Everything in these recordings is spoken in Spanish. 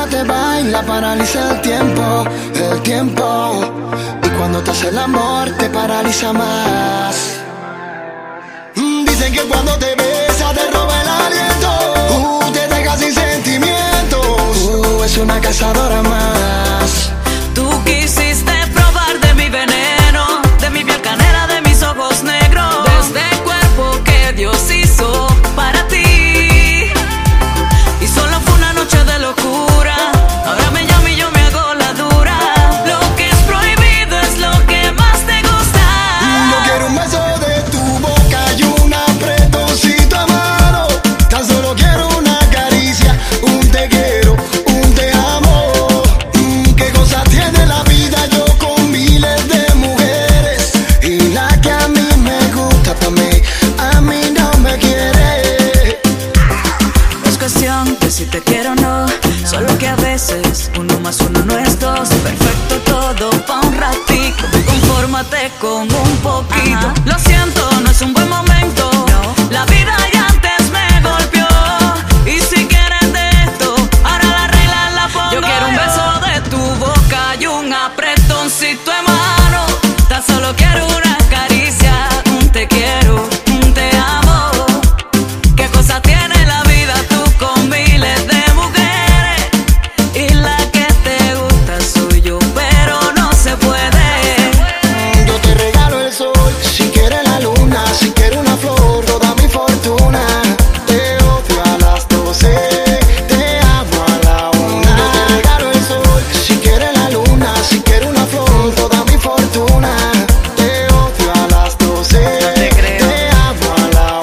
te baila paraliza el tiempo, el tiempo. Y cuando te hace el amor te paraliza más. Dicen que cuando te besa te roba el aliento, te deja sin sentimientos, es una cazadora más. Tú quisiste probar de mi veneno, de mi piel canela, de mis ojos negros, de este cuerpo que Dios hizo para ti. Y solo fue una noche de locura, ahora me llamo y yo me hago la dura. Lo que es prohibido es lo que más te gusta. Yo quiero un beso de tu boca y un apretoncito a mano. Tan solo quiero una caricia, un te quiero, un te amo. Qué cosa tiene la vida, yo con miles de mujeres, y la que a mí me gusta también, a mí no me quiere. Es cuestión de si te quiero o no, solo que a veces 1 más 1 no es 2. Perfecto todo pa' un ratico, confórmate con un poquito. Lo siento, no es un buen momento, la vida ya antes me golpeó. Y si quieres de esto, ahora la regla la pongo yo. Quiero un beso de tu boca y un apretoncito de mano. Tan solo quiero una caricia, un te quiero, un te amo. ¿Qué cosa tiene la vida tú con miles de mujeres? Y la que te gusta soy yo, pero no se puede. Yo te regalo el sol, si quieres la luna, si quieres una flor, toda mi fortuna. Te odio a las 12, te amo a la 1. Yo te regalo el sol, si quieres la luna, si quieres una flor, toda mi fortuna. Te odio a las 12, te amo a la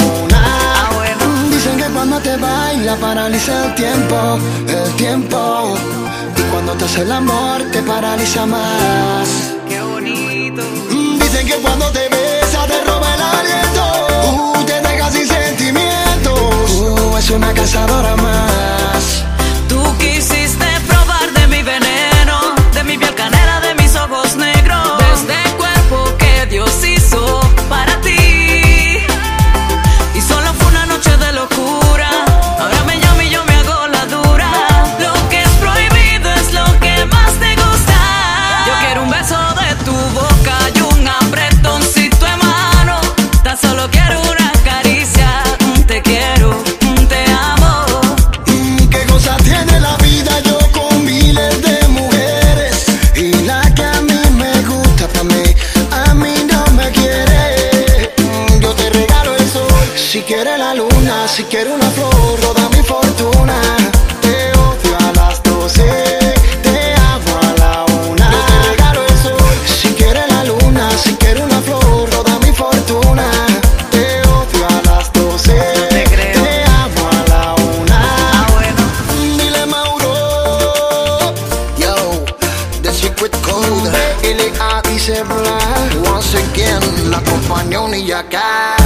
1. Dicen que cuando te baila paraliza el tiempo, el tiempo. Y cuando te hace el amor te paraliza más. Qué bonito. Dicen que cuando te besa te roba el aliento, te deja sin sentimientos, es una cazadora más. Tú quisiste probar de mi veneno, de mi piel canela, de mis ojos negros, de este cuerpo que Dios hizo para ti. Y solo fue una noche de locura, ahora me llamo y yo me hago la dura. Lo que es prohibido es lo que más te gusta. Yo quiero un beso de tu boca y un apretoncito de mano. Tan solo quiero una caricia, un te quiero, un te amo. Qué cosa tiene la vida, yo con miles de mujeres, y la que a mí me gusta también, a mí no me quiere. Yo te regalo el sol, si quieres la luna, si quieres una flor, toda mi fortuna. Te odio a las 12, te amo a la 1. Yo te regalo el sol, si quieres la luna, si quieres una flor, toda mi fortuna. Te odio a las 12, te amo a la 1. Dile Mauro, yo, the secret code, L.A. dice Black. Once again, la compañía y acá.